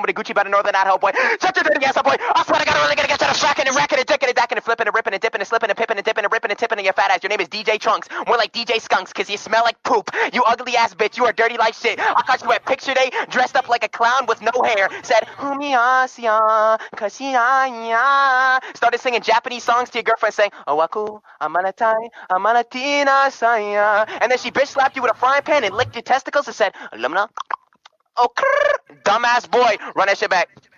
with a Gucci by the Northern Idaho boy. Shut your dirty ass up, boy. I swear to God, I'm really gonna get you to fracking and racking and dicking and dacking and flipping and ripping and dipping and slipping and pipping and dipping and ripping and tipping in your fat ass. Your name is DJ Trunks. More like DJ Skunks, cause you smell like poop. You ugly ass bitch. You are dirty like shit. I caught you at picture day, dressed up like a clown with no hair. Said, Humiasia, Kashiaya. Started singing Japanese songs to your girlfriend saying, Owaku, Amanatai, Amanatina Saya. And then she bitch slapped you with a frying pan and licked your testicles and said, Alumna. Oh, dumbass boy. Run that shit back.